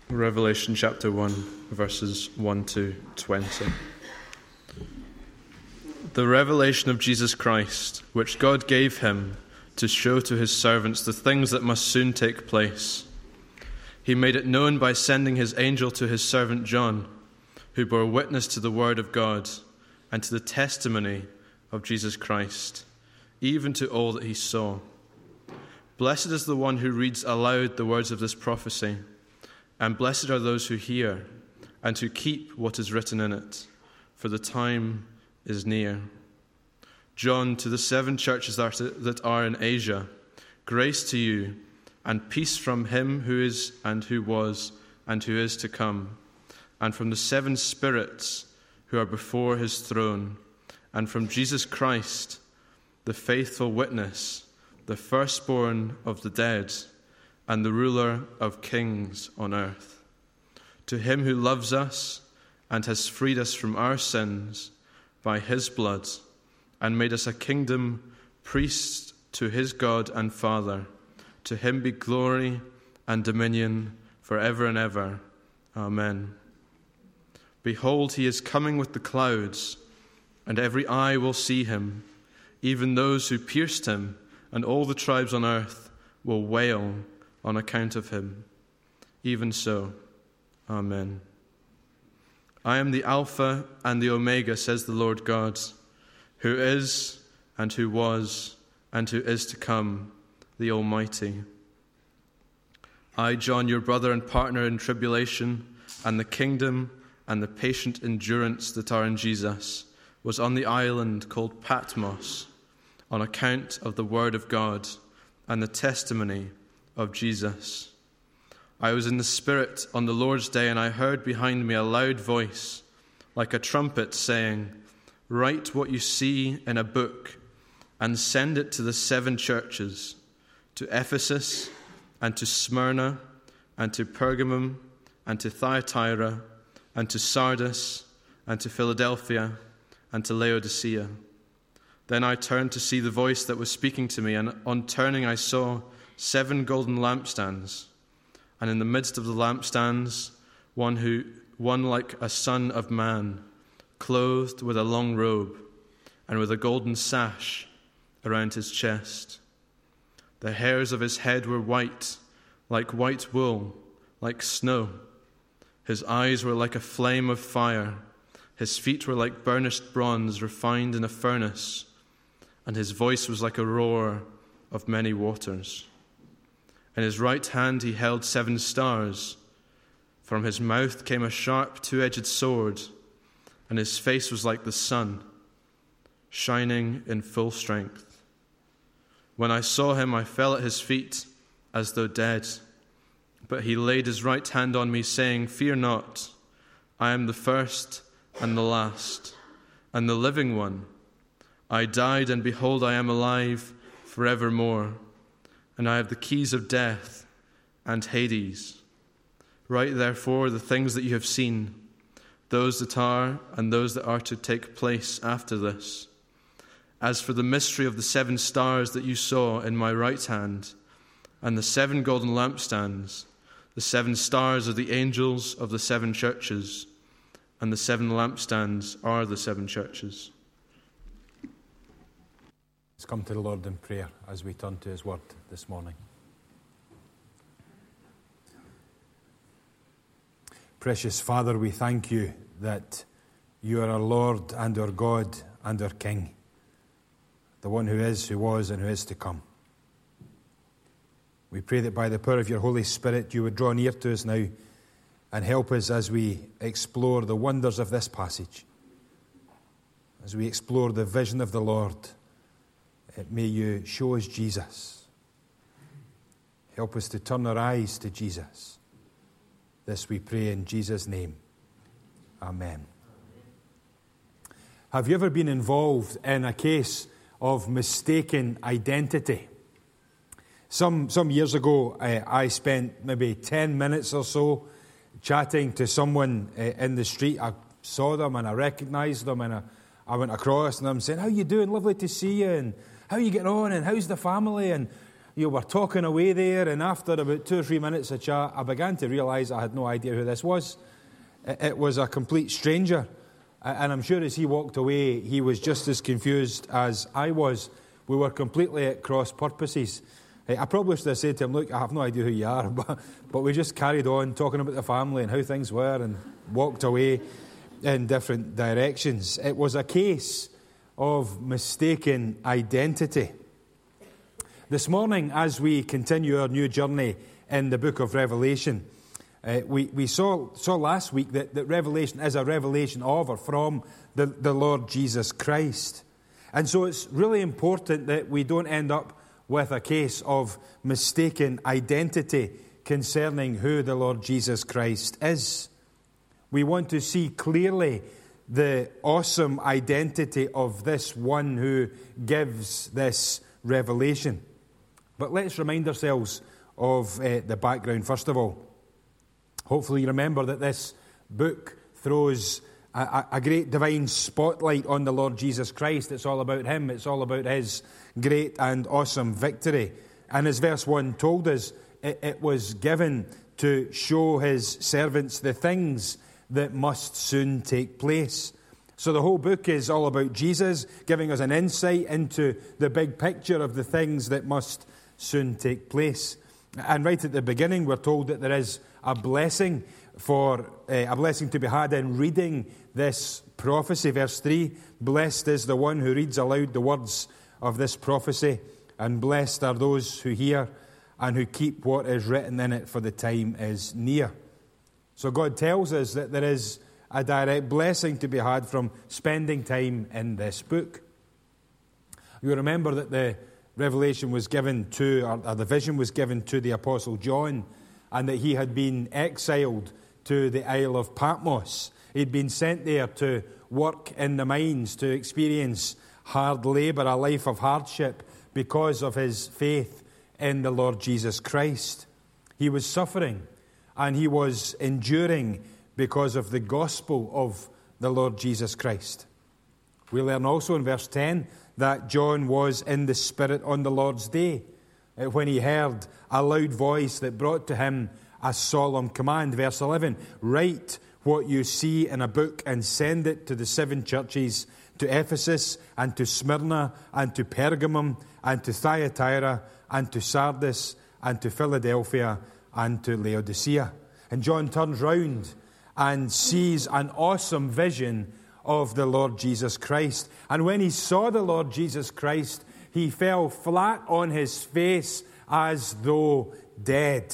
Revelation chapter 1, verses 1 to 20. The revelation of Jesus Christ, which God gave him to show to his servants the things that must soon take place. He made it known by sending his angel to his servant John, who bore witness to the word of God and to the testimony of Jesus Christ, even to all that he saw. Blessed is the one who reads aloud the words of this prophecy, and blessed are those who hear and who keep what is written in it, for the time is near. John, to the 7 churches that are in Asia, grace to you and peace from him who is and who was and who is to come, and from the 7 spirits who are before his throne, and from Jesus Christ, the faithful witness, the firstborn of the dead, and the ruler of kings on earth. To him who loves us and has freed us from our sins by his blood, and made us a kingdom, priests to his God and Father, to him be glory and dominion forever and ever. Amen. Behold, he is coming with the clouds, and every eye will see him, even those who pierced him, and all the tribes on earth will wail on account of him. Even so, Amen. I am the Alpha and the Omega, says the Lord God, who is and who was and who is to come, the Almighty. I, John, your brother and partner in tribulation and the kingdom and the patient endurance that are in Jesus, was on the island called Patmos on account of the word of God and the testimony of Jesus. I was in the Spirit on the Lord's day, and I heard behind me a loud voice, like a trumpet, saying, "Write what you see in a book, and send it to the 7 churches, to Ephesus, and to Smyrna, and to Pergamum, and to Thyatira, and to Sardis, and to Philadelphia, and to Laodicea." Then I turned to see the voice that was speaking to me, and on turning I saw 7 golden lampstands, and in the midst of the lampstands one like a son of man, clothed with a long robe, and with a golden sash around his chest. The hairs of his head were white, like white wool, like snow. His eyes were like a flame of fire. His feet were like burnished bronze refined in a furnace, and his voice was like a roar of many waters. In his right hand he held 7 stars. From his mouth came a sharp 2-edged sword, and his face was like the sun, shining in full strength. When I saw him, I fell at his feet as though dead. But he laid his right hand on me, saying, "Fear not, I am the first and the last, and the living one. I died, and behold, I am alive forevermore, and I have the keys of death and Hades. Write therefore the things that you have seen, those that are and those that are to take place after this. As for the mystery of the 7 stars that you saw in my right hand, and the 7 golden lampstands, the 7 stars are the angels of the 7 churches, and the 7 lampstands are the 7 churches." Let's come to the Lord in prayer as we turn to his word this morning. Precious Father, we thank you that you are our Lord and our God and our King, the one who is, who was, and who is to come. We pray that by the power of your Holy Spirit you would draw near to us now and help us as we explore the wonders of this passage, as we explore the vision of the Lord. May you show us Jesus. Help us to turn our eyes to Jesus. This we pray in Jesus' name. Amen. Have you ever been involved in a case of mistaken identity? Some years ago, I spent maybe 10 minutes or so chatting to someone in the street. I saw them and I recognised them, and I went across and I'm saying, "How you doing? Lovely to see you. And how are you getting on? And how's the family?" And were talking away there, and after about 2 or 3 minutes of chat, I began to realise I had no idea who this was. It was a complete stranger. And I'm sure as he walked away, he was just as confused as I was. We were completely at cross purposes. I probably should have said to him, look, I have no idea who you are, but we just carried on talking about the family and how things were and walked away in different directions. It was a case of mistaken identity. This morning, as we continue our new journey in the book of Revelation, we saw last week that Revelation is a revelation of or from the Lord Jesus Christ. And so it's really important that we don't end up with a case of mistaken identity concerning who the Lord Jesus Christ is. We want to see clearly the awesome identity of this one who gives this revelation. But let's remind ourselves of the background first of all. Hopefully you remember that this book throws a great divine spotlight on the Lord Jesus Christ. It's all about him. It's all about his great and awesome victory. And as verse 1 told us, it was given to show his servants the things that must soon take place. So the whole book is all about Jesus, giving us an insight into the big picture of the things that must soon take place. And right at the beginning, we're told that there is a blessing to be had in reading this prophecy. Verse 3, blessed is the one who reads aloud the words of this prophecy, and blessed are those who hear and who keep what is written in it, for the time is near. So God tells us that there is a direct blessing to be had from spending time in this book. You remember that the revelation was given to, or the vision was given to the Apostle John, and that he had been exiled to the Isle of Patmos. He'd been sent there to work in the mines, to experience hard labour, a life of hardship, because of his faith in the Lord Jesus Christ. He was suffering, and he was enduring because of the gospel of the Lord Jesus Christ. We learn also in verse 10 that John was in the Spirit on the Lord's day, when he heard a loud voice that brought to him a solemn command. Verse 11, write what you see in a book and send it to the 7 churches, to Ephesus and to Smyrna and to Pergamum and to Thyatira and to Sardis and to Philadelphia and to Laodicea. And John turns round and sees an awesome vision of the Lord Jesus Christ. And when he saw the Lord Jesus Christ, he fell flat on his face as though dead.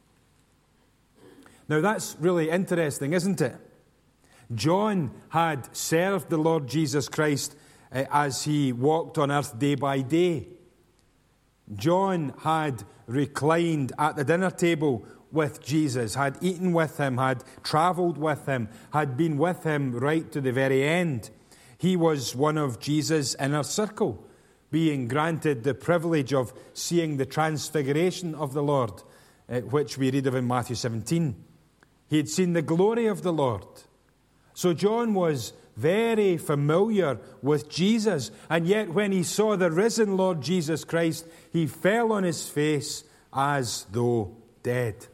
Now that's really interesting, isn't it? John had served the Lord Jesus Christ as he walked on earth day by day. John had reclined at the dinner table with Jesus, had eaten with him, had travelled with him, had been with him right to the very end. He was one of Jesus' inner circle, being granted the privilege of seeing the transfiguration of the Lord, which we read of in Matthew 17. He had seen the glory of the Lord. So John was very familiar with Jesus, and yet when he saw the risen Lord Jesus Christ, he fell on his face as though dead.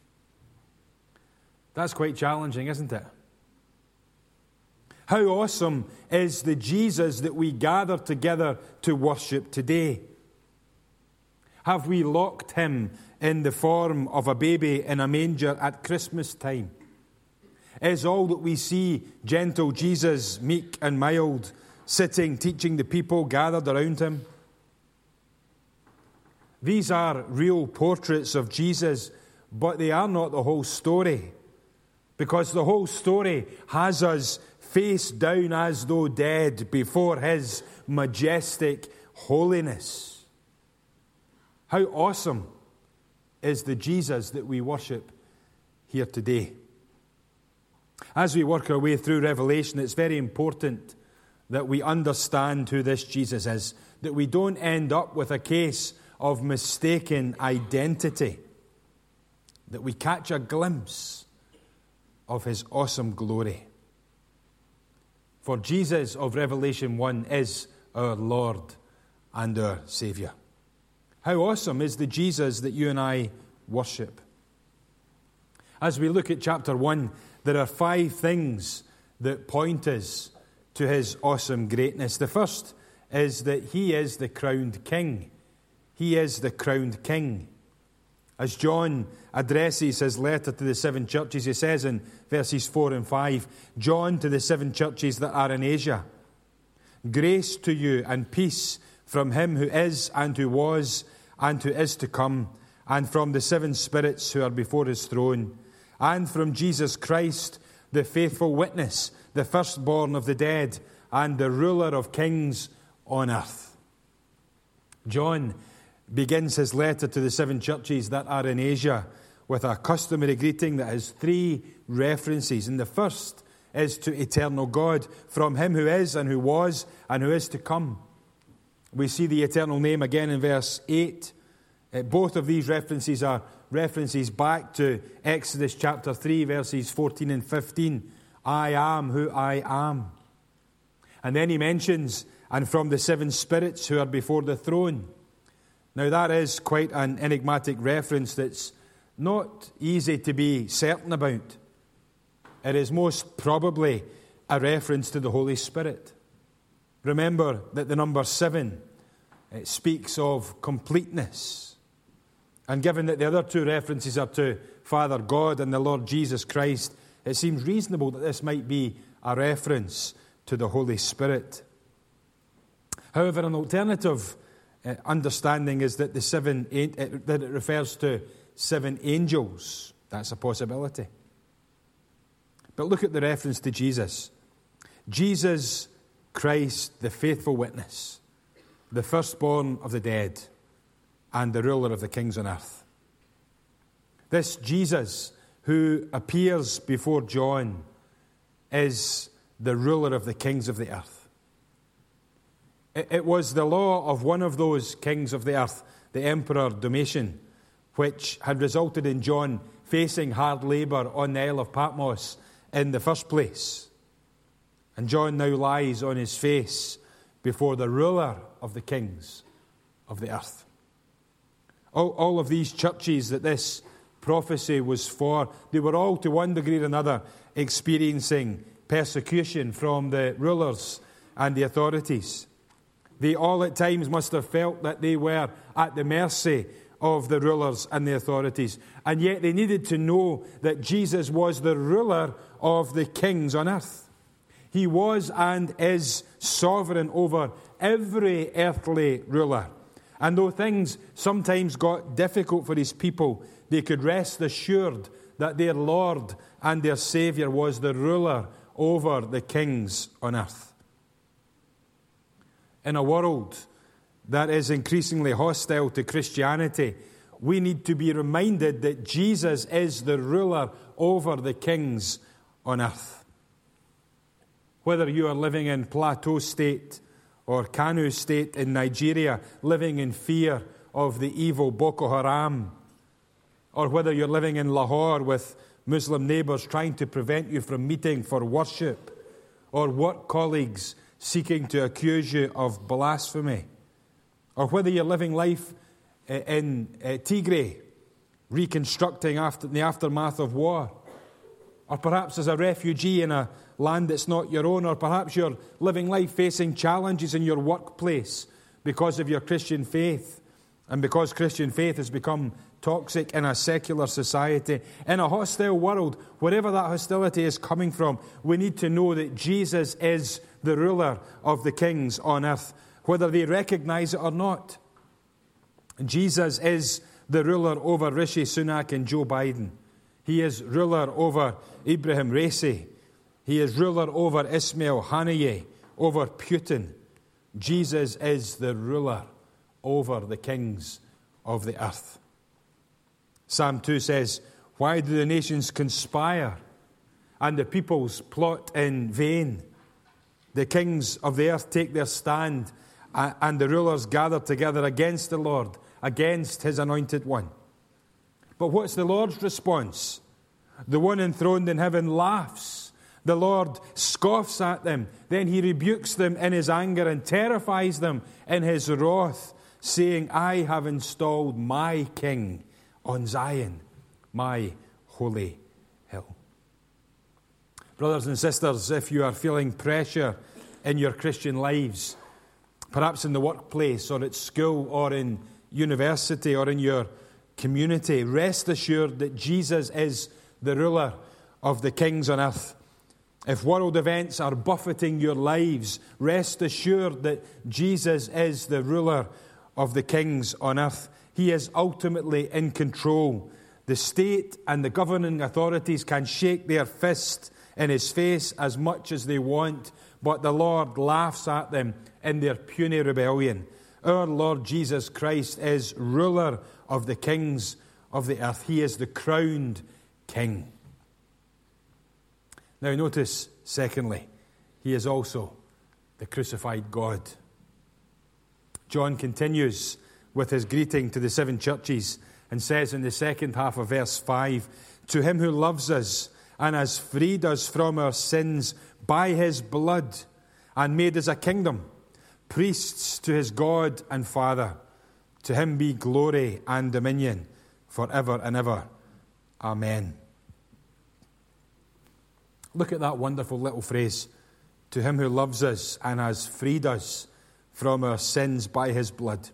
That's quite challenging, isn't it? How awesome is the Jesus that we gather together to worship today? Have we locked him in the form of a baby in a manger at Christmas time? Is all that we see gentle Jesus, meek and mild, sitting, teaching the people gathered around him? These are real portraits of Jesus, but they are not the whole story. Because the whole story has us face down as though dead before his majestic holiness. How awesome is the Jesus that we worship here today. As we work our way through Revelation, it's very important that we understand who this Jesus is, that we don't end up with a case of mistaken identity, that we catch a glimpse of his awesome glory. For Jesus of Revelation 1 is our Lord and our Saviour. How awesome is the Jesus that you and I worship? As we look at chapter 1, there are 5 things that point us to his awesome greatness. The first is that he is the crowned king. He is the crowned king. As John addresses his letter to the 7 churches, he says in verses 4 and 5, John to the 7 churches that are in Asia, grace to you and peace from him who is and who was and who is to come, and from the 7 spirits who are before his throne, and from Jesus Christ, the faithful witness, the firstborn of the dead, and the ruler of kings on earth. John begins his letter to the 7 churches that are in Asia with a customary greeting that has 3 references. And the first is to eternal God, from him who is and who was and who is to come. We see the eternal name again in verse 8. Both of these references are references back to Exodus chapter 3, verses 14 and 15. I am who I am. And then he mentions, and from the 7 spirits who are before the throne. Now that is quite an enigmatic reference that's not easy to be certain about. It is most probably a reference to the Holy Spirit. Remember that the number 7, it speaks of completeness. And given that the other 2 references are to Father God and the Lord Jesus Christ, it seems reasonable that this might be a reference to the Holy Spirit. However, an alternative understanding is that that it refers to 7 angels. That's a possibility. But look at the reference to Jesus. Jesus Christ, the faithful witness, the firstborn of the dead, and the ruler of the kings on earth. This Jesus who appears before John is the ruler of the kings of the earth. It was the law of one of those kings of the earth, the Emperor Domitian, which had resulted in John facing hard labour on the Isle of Patmos in the first place. And John now lies on his face before the ruler of the kings of the earth. All of these churches that this prophecy was for, they were all to one degree or another experiencing persecution from the rulers and the authorities. They all at times must have felt that they were at the mercy of the rulers and the authorities. And yet they needed to know that Jesus was the ruler of the kings on earth. He was and is sovereign over every earthly ruler. And though things sometimes got difficult for his people, they could rest assured that their Lord and their Saviour was the ruler over the kings on earth. In a world that is increasingly hostile to Christianity, we need to be reminded that Jesus is the ruler over the kings on earth. Whether you are living in Plateau State or Kano State in Nigeria, living in fear of the evil Boko Haram, or whether you're living in Lahore with Muslim neighbours trying to prevent you from meeting for worship, or work colleagues seeking to accuse you of blasphemy, or whether you're living life in Tigray, reconstructing in the aftermath of war, or perhaps as a refugee in a land that's not your own, or perhaps you're living life facing challenges in your workplace because of your Christian faith, and because Christian faith has become toxic in a secular society. In a hostile world, wherever that hostility is coming from, we need to know that Jesus is the ruler of the kings on earth, whether they recognize it or not. Jesus is the ruler over Rishi Sunak and Joe Biden. He is ruler over Ibrahim Raisi. He is ruler over Ismail Haniyeh, over Putin. Jesus is the ruler over the kings of the earth. Psalm 2 says, "Why do the nations conspire and the peoples plot in vain? The kings of the earth take their stand, and the rulers gather together against the Lord, against his anointed one." But what's the Lord's response? The one enthroned in heaven laughs. The Lord scoffs at them. Then he rebukes them in his anger and terrifies them in his wrath, saying, I have installed my King on Zion, my holy hill. Brothers and sisters, if you are feeling pressure in your Christian lives, perhaps in the workplace or at school or in university or in your community, rest assured that Jesus is the ruler of the kings on earth. If world events are buffeting your lives, rest assured that Jesus is the ruler of the kings on earth. He is ultimately in control. The state and the governing authorities can shake their fist in his face as much as they want, but the Lord laughs at them in their puny rebellion. Our Lord Jesus Christ is ruler of the kings of the earth. He is the crowned King. Now notice, secondly, he is also the crucified God. John continues with his greeting to the 7 churches and says in the second half of verse 5, to him who loves us and has freed us from our sins by his blood and made us a kingdom, priests to his God and Father, to him be glory and dominion forever and ever. Amen. Look at that wonderful little phrase, to him who loves us and has freed us from our sins by his blood.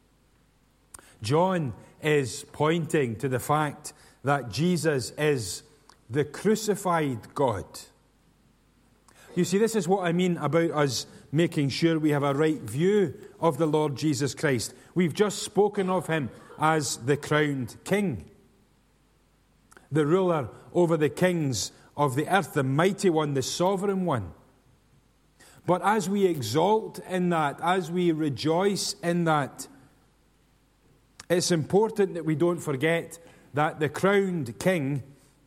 John is pointing to the fact that Jesus is the crucified God. You see, this is what I mean about us making sure we have a right view of the Lord Jesus Christ. We've just spoken of him as the crowned King, the ruler over the kings of the earth, the mighty one, the sovereign one. But as we exalt in that, as we rejoice in that, it's important that we don't forget that the crowned King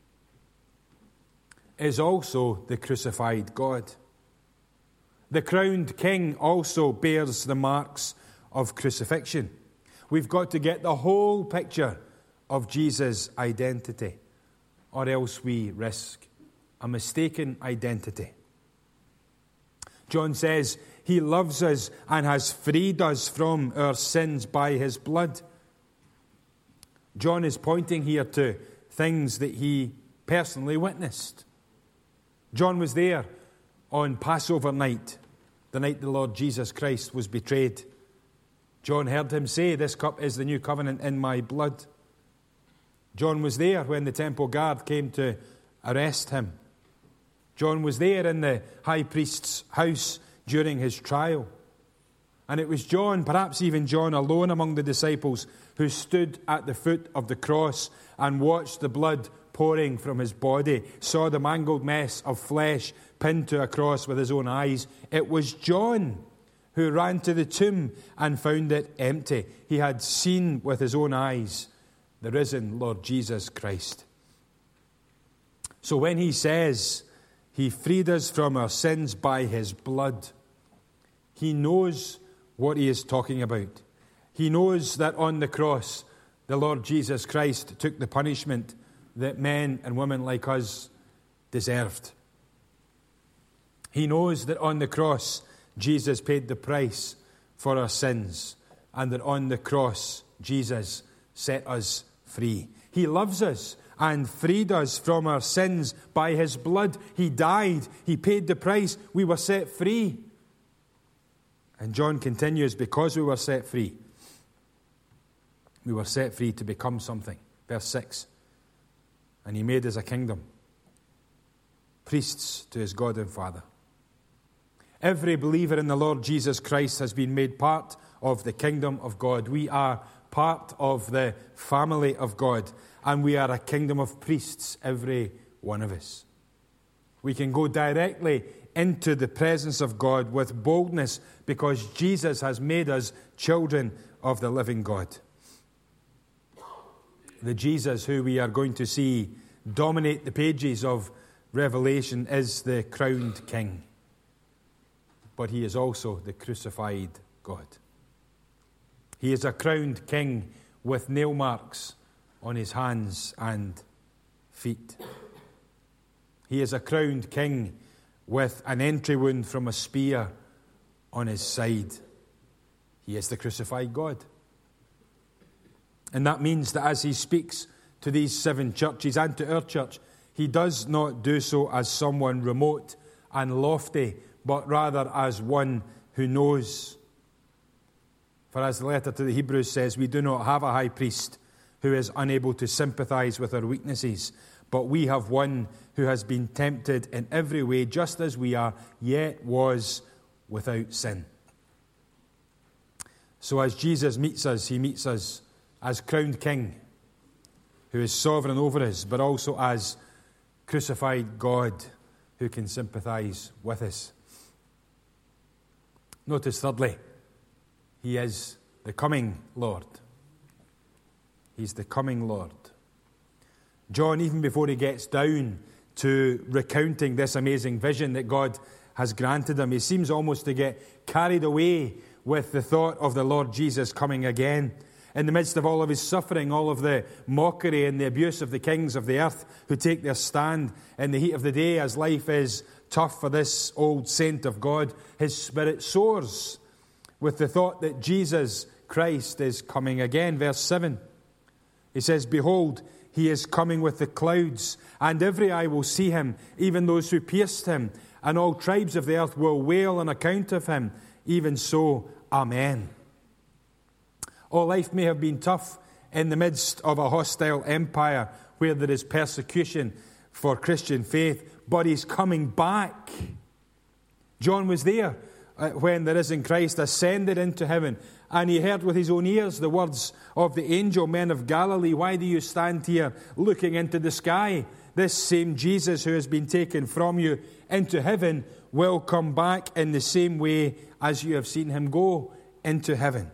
is also the crucified God. The crowned King also bears the marks of crucifixion. We've got to get the whole picture of Jesus' identity, or else we risk a mistaken identity. John says he loves us and has freed us from our sins by his blood. John is pointing here to things that he personally witnessed. John was there on Passover night, the night the Lord Jesus Christ was betrayed. John heard him say, "This cup is the new covenant in my blood." John was there when the temple guard came to arrest him. John was there in the high priest's house during his trial. And it was John, perhaps even John alone among the disciples, who stood at the foot of the cross and watched the blood pouring from his body, saw the mangled mess of flesh pinned to a cross with his own eyes. It was John who ran to the tomb and found it empty. He had seen with his own eyes the risen Lord Jesus Christ. So when he says he freed us from our sins by his blood, he knows what he is talking about. He knows that on the cross, the Lord Jesus Christ took the punishment that men and women like us deserved. He knows that on the cross, Jesus paid the price for our sins, and that on the cross, Jesus set us free. He loves us and freed us from our sins by his blood. He died. He paid the price. We were set free. And John continues, because we were set free to become something. Verse 6. And he made us a kingdom, priests to his God and Father. Every believer in the Lord Jesus Christ has been made part of the kingdom of God. We are part of the family of God, and we are a kingdom of priests, every one of us. We can go directly into the presence of God with boldness because Jesus has made us children of the living God. The Jesus who we are going to see dominate the pages of Revelation is the crowned King. But he is also the crucified God. He is a crowned King with nail marks on his hands and feet. He is a crowned King with an entry wound from a spear on his side. He is the crucified God. And that means that as he speaks to these 7 churches and to our church, he does not do so as someone remote and lofty, but rather as one who knows. For as the letter to the Hebrews says, we do not have a high priest who is unable to sympathize with our weaknesses, but we have one who has been tempted in every way, just as we are, yet was without sin. So as Jesus meets us, he meets us as crowned King, who is sovereign over us, but also as crucified God, who can sympathize with us. Notice thirdly, he is the coming Lord. He's the coming Lord. John, even before he gets down to recounting this amazing vision that God has granted him, he seems almost to get carried away with the thought of the Lord Jesus coming again. In the midst of all of his suffering, all of the mockery and the abuse of the kings of the earth who take their stand in the heat of the day as life is tough for this old saint of God, his spirit soars with the thought that Jesus Christ is coming again. Verse 7, he says, behold, he is coming with the clouds, and every eye will see him, even those who pierced him, and all tribes of the earth will wail on account of him. Even so, Amen. Oh, life may have been tough in the midst of a hostile empire where there is persecution for Christian faith, but he's coming back. John was there when the risen Christ ascended into heaven, and he heard with his own ears the words of the angel, men of Galilee, why do you stand here looking into the sky? This same Jesus who has been taken from you into heaven will come back in the same way as you have seen him go into heaven.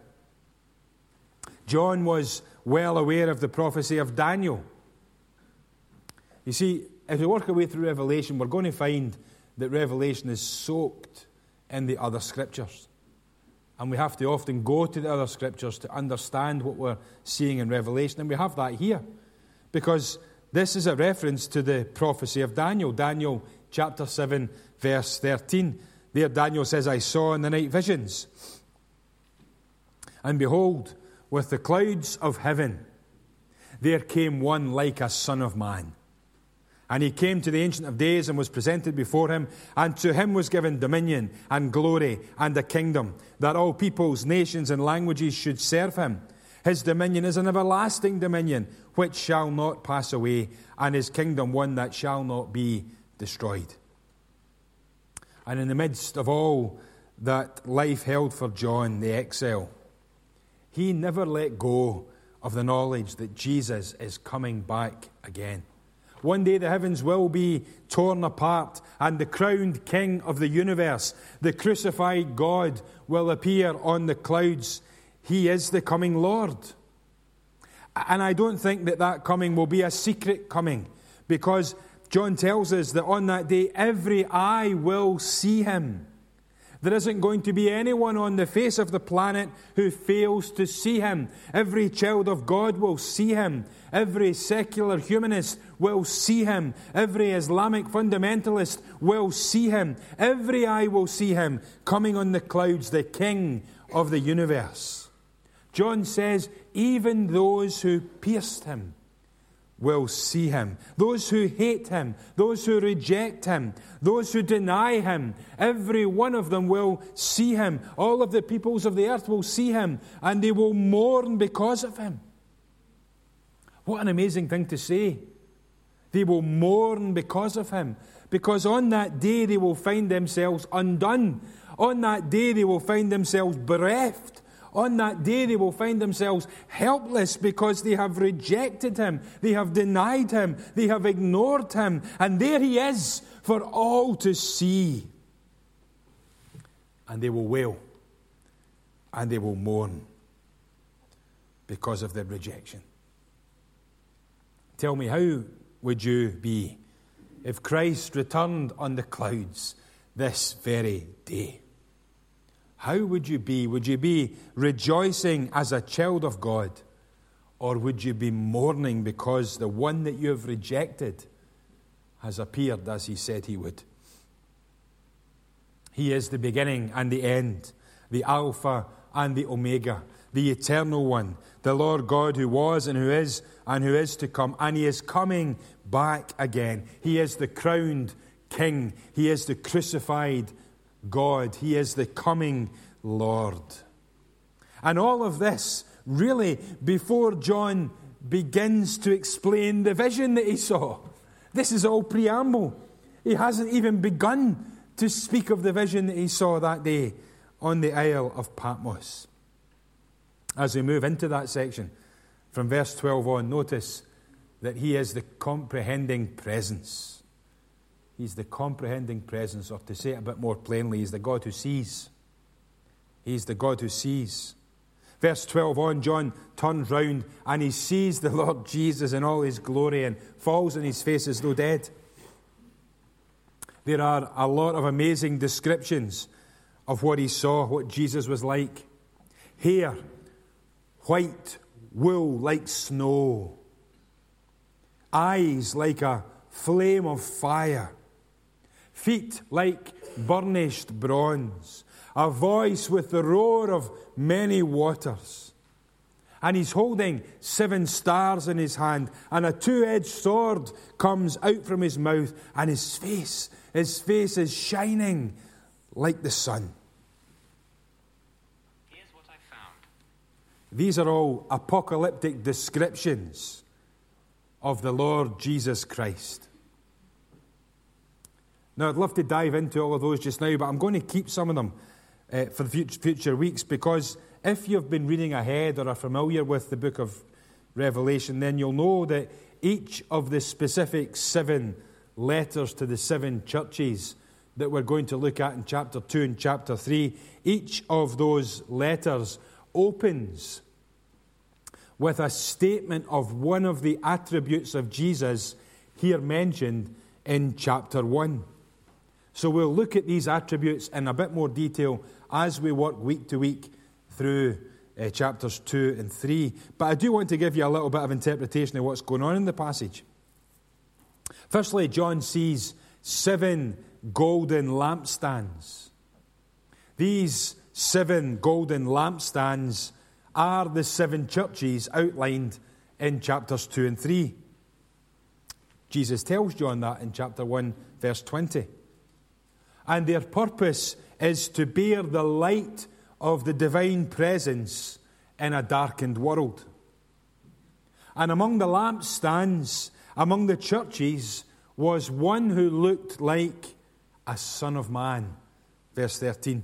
John was well aware of the prophecy of Daniel. You see, as we work our way through Revelation, we're going to find that Revelation is soaked in the other scriptures. And we have to often go to the other scriptures to understand what we're seeing in Revelation. And we have that here, because this is a reference to the prophecy of Daniel. Daniel chapter 7, verse 13. There Daniel says, I saw in the night visions, and behold, with the clouds of heaven, there came one like a son of man. And he came to the Ancient of Days and was presented before him, and to him was given dominion and glory and a kingdom, that all peoples, nations, and languages should serve him. His dominion is an everlasting dominion, which shall not pass away, and his kingdom one that shall not be destroyed. And in the midst of all that life held for John, the exile, he never let go of the knowledge that Jesus is coming back again. One day the heavens will be torn apart, and the crowned King of the universe, the crucified God, will appear on the clouds. He is the coming Lord. And I don't think that coming will be a secret coming, because John tells us that on that day every eye will see him. There isn't going to be anyone on the face of the planet who fails to see him. Every child of God will see him. Every secular humanist will see him. Every Islamic fundamentalist will see him. Every eye will see him coming on the clouds, the King of the universe. John says, even those who pierced him will see him. Those who hate him, those who reject him, those who deny him, every one of them will see him. All of the peoples of the earth will see him, and they will mourn because of him. What an amazing thing to say. They will mourn because of him, because on that day they will find themselves undone. On that day they will find themselves bereft. On that day they will find themselves helpless because they have rejected him, they have denied him, they have ignored him, and there he is for all to see. And they will wail and they will mourn because of their rejection. Tell me, how would you be if Christ returned on the clouds this very day? How would you be? Would you be rejoicing as a child of God? Or would you be mourning because the one that you have rejected has appeared as he said he would? He is the beginning and the end, the Alpha and the Omega, the Eternal One, the Lord God who was and who is to come, and he is coming back again. He is the crowned King. He is the crucified God. He is the coming Lord. And all of this, really, before John begins to explain the vision that he saw. This is all preamble. He hasn't even begun to speak of the vision that he saw that day on the Isle of Patmos. As we move into that section, from verse 12 on, notice that he is the comprehending presence. He's the comprehending presence, or to say it a bit more plainly, he's the God who sees. He's the God who sees. Verse 12 on, John turns round and he sees the Lord Jesus in all his glory and falls on his face as though dead. There are a lot of amazing descriptions of what he saw, what Jesus was like. Hair, white wool like snow. Eyes like a flame of fire. Feet like burnished bronze. A voice with the roar of many waters. And he's holding 7 stars in his hand, and a 2-edged sword comes out from his mouth, and his face is shining like the sun. Here's what I found. These are all apocalyptic descriptions of the Lord Jesus Christ. Now, I'd love to dive into all of those just now, but I'm going to keep some of them for the future weeks, because if you've been reading ahead or are familiar with the book of Revelation, then you'll know that each of the specific 7 letters to the 7 churches that we're going to look at in chapter 2 and chapter 3, each of those letters opens with a statement of one of the attributes of Jesus here mentioned in chapter 1. So we'll look at these attributes in a bit more detail as we work week to week through chapters 2 and 3. But I do want to give you a little bit of interpretation of what's going on in the passage. Firstly, John sees 7 golden lampstands. These 7 golden lampstands are the 7 churches outlined in chapters 2 and 3. Jesus tells John that in chapter 1, verse 20. And their purpose is to bear the light of the divine presence in a darkened world. And among the lampstands, among the churches, was one who looked like a son of man. Verse 13.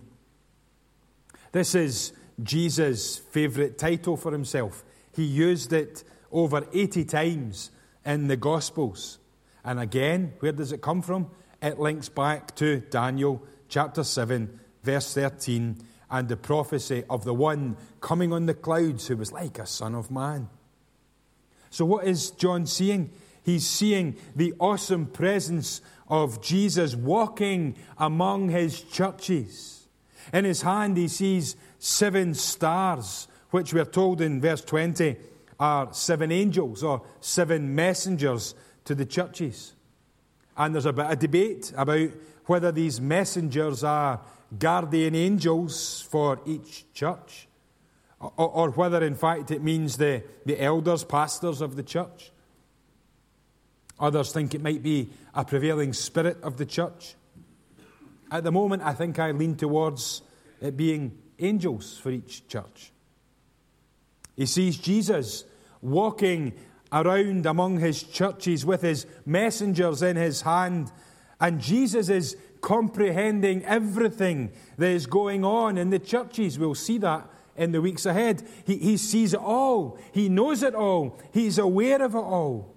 This is Jesus' favourite title for himself. He used it over 80 times in the Gospels. And again, where does it come from? It links back to Daniel chapter 7, verse 13, and the prophecy of the one coming on the clouds who was like a son of man. So what is John seeing? He's seeing the awesome presence of Jesus walking among his churches. In his hand he sees 7 stars, which we're told in verse 20 are 7 angels or 7 messengers to the churches. And there's a bit of debate about whether these messengers are guardian angels for each church, or whether in fact it means the elders, pastors of the church. Others think it might be a prevailing spirit of the church. At the moment, I think I lean towards it being angels for each church. He sees Jesus walking around among his churches with his messengers in his hand, and Jesus is comprehending everything that is going on in the churches. We'll see that in the weeks ahead. He sees it all. He knows it all. He's aware of it all.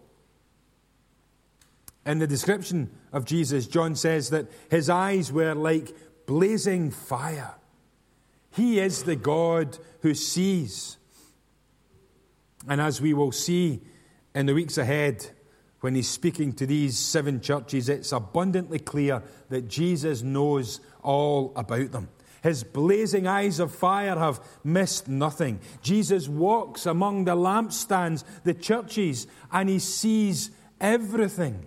In the description of Jesus, John says that his eyes were like blazing fire. He is the God who sees. And as we will see in the weeks ahead, when he's speaking to these 7 churches, it's abundantly clear that Jesus knows all about them. His blazing eyes of fire have missed nothing. Jesus walks among the lampstands, the churches, and he sees everything.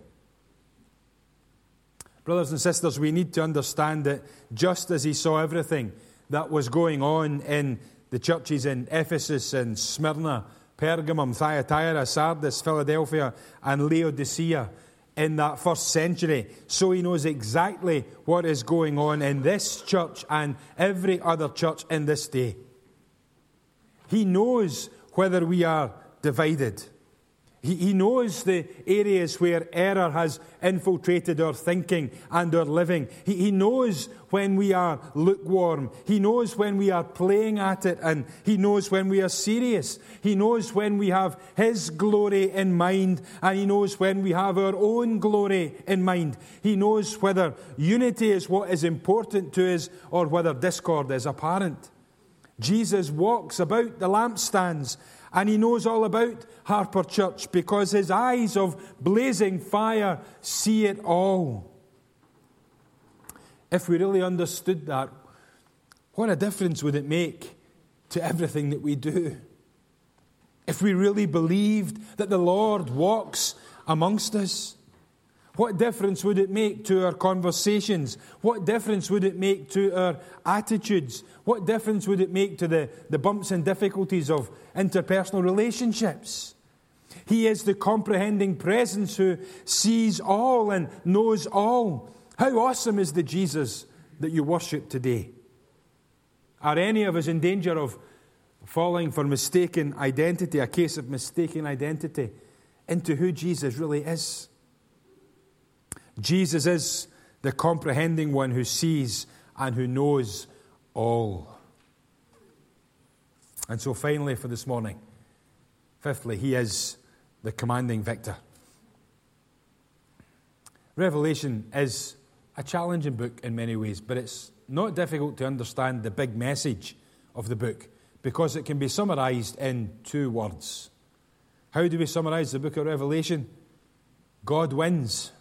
Brothers and sisters, we need to understand that just as he saw everything that was going on in the churches in Ephesus and Smyrna, Pergamum, Thyatira, Sardis, Philadelphia, and Laodicea in that first century. So he knows exactly what is going on in this church and every other church in this day. He knows whether we are divided. He knows the areas where error has infiltrated our thinking and our living. He knows when we are lukewarm. He knows when we are playing at it, and He knows when we are serious. He knows when we have His glory in mind, and He knows when we have our own glory in mind. He knows whether unity is what is important to us or whether discord is apparent. Jesus walks about the lampstands, and He knows all about Harper Church because His eyes of blazing fire see it all. If we really understood that, what a difference would it make to everything that we do? If we really believed that the Lord walks amongst us, what difference would it make to our conversations? What difference would it make to our attitudes? What difference would it make to the bumps and difficulties of interpersonal relationships? He is the comprehending presence who sees all and knows all. How awesome is the Jesus that you worship today? Are any of us in danger of falling for mistaken identity, a case of mistaken identity, into who Jesus really is? Jesus is the comprehending one who sees and who knows all. And so finally for this morning, fifthly, He is the commanding victor. Revelation is a challenging book in many ways, but it's not difficult to understand the big message of the book because it can be summarized in 2 words. How do we summarize the book of Revelation? God wins.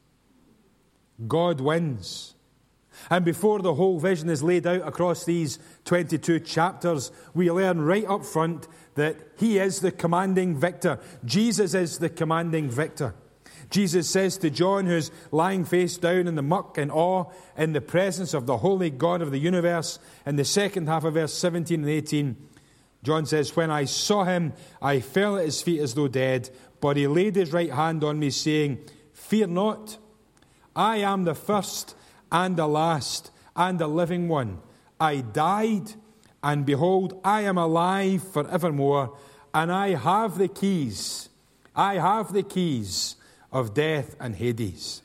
God wins. And before the whole vision is laid out across these 22 chapters, we learn right up front that He is the commanding victor. Jesus is the commanding victor. Jesus says to John, who's lying face down in the muck in awe in the presence of the holy God of the universe, in the second half of verse 17 and 18, John says, "When I saw Him, I fell at His feet as though dead, but He laid His right hand on me, saying, 'Fear not, I am the first and the last and the living one. I died, and behold, I am alive forevermore, and I have the keys. I have the keys of death and Hades.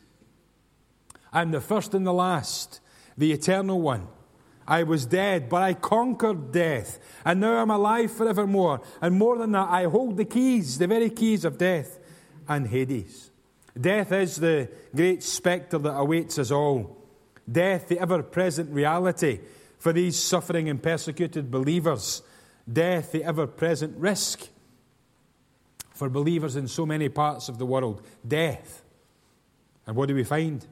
I am the first and the last, the eternal one. I was dead, but I conquered death, and now I'm alive forevermore. And more than that, I hold the keys, the very keys of death and Hades.'" Death is the great spectre that awaits us all. Death, the ever-present reality for these suffering and persecuted believers. Death, the ever-present risk for believers in so many parts of the world. Death. And what do we find?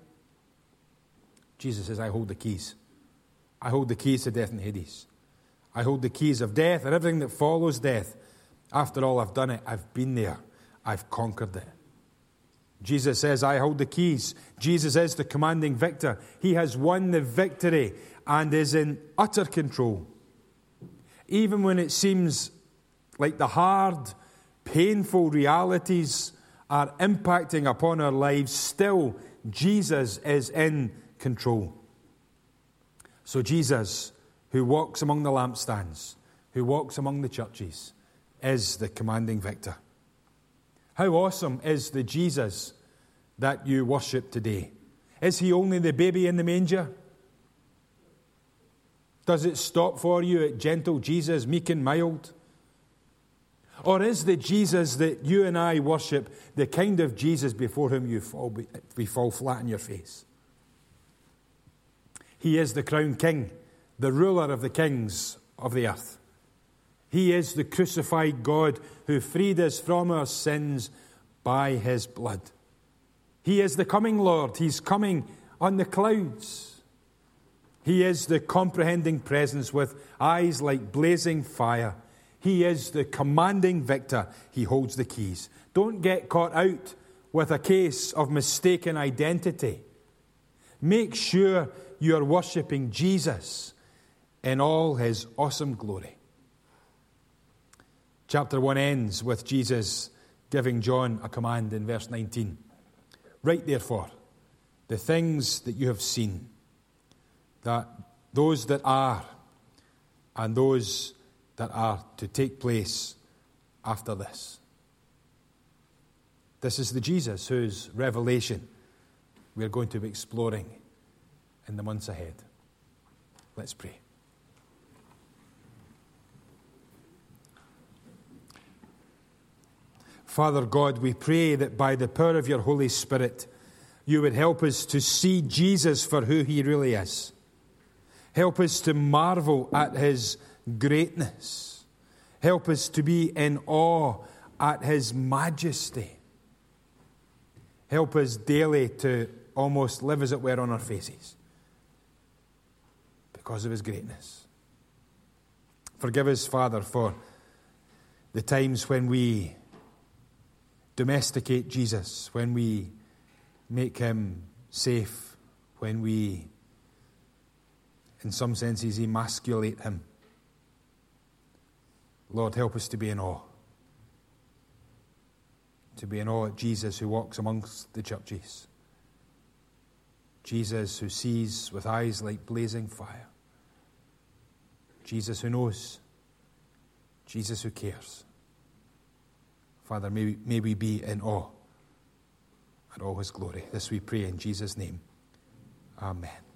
Jesus says, "I hold the keys. I hold the keys to death and Hades. I hold the keys of death and everything that follows death. After all, I've done it. I've been there. I've conquered it." Jesus says, "I hold the keys." Jesus is the commanding victor. He has won the victory and is in utter control. Even when it seems like the hard, painful realities are impacting upon our lives, still Jesus is in control. So Jesus, who walks among the lampstands, who walks among the churches, is the commanding victor. How awesome is the Jesus that you worship today? Is He only the baby in the manger? Does it stop for you at gentle Jesus, meek and mild? Or is the Jesus that you and I worship the kind of Jesus before whom we fall flat on your face? He is the crowned King, the ruler of the kings of the earth. He is the crucified God who freed us from our sins by His blood. He is the coming Lord. He's coming on the clouds. He is the comprehending presence with eyes like blazing fire. He is the commanding victor. He holds the keys. Don't get caught out with a case of mistaken identity. Make sure you're worshipping Jesus in all His awesome glory. Chapter 1 ends with Jesus giving John a command in verse 19. Write therefore the things that you have seen, that those that are and those that are to take place after this. This is the Jesus whose revelation we're going to be exploring in the months ahead. Let's pray. Father God, we pray that by the power of your Holy Spirit, you would help us to see Jesus for who he really is. Help us to marvel at his greatness. Help us to be in awe at his majesty. Help us daily to almost live as it were on our faces because of his greatness. Forgive us, Father, for the times when we domesticate Jesus, when we make him safe, when we, in some senses, emasculate him. Lord, help us to be in awe. To be in awe at Jesus who walks amongst the churches. Jesus who sees with eyes like blazing fire. Jesus who knows. Jesus who cares. Father, may we be in awe at all his glory. This we pray in Jesus' name. Amen.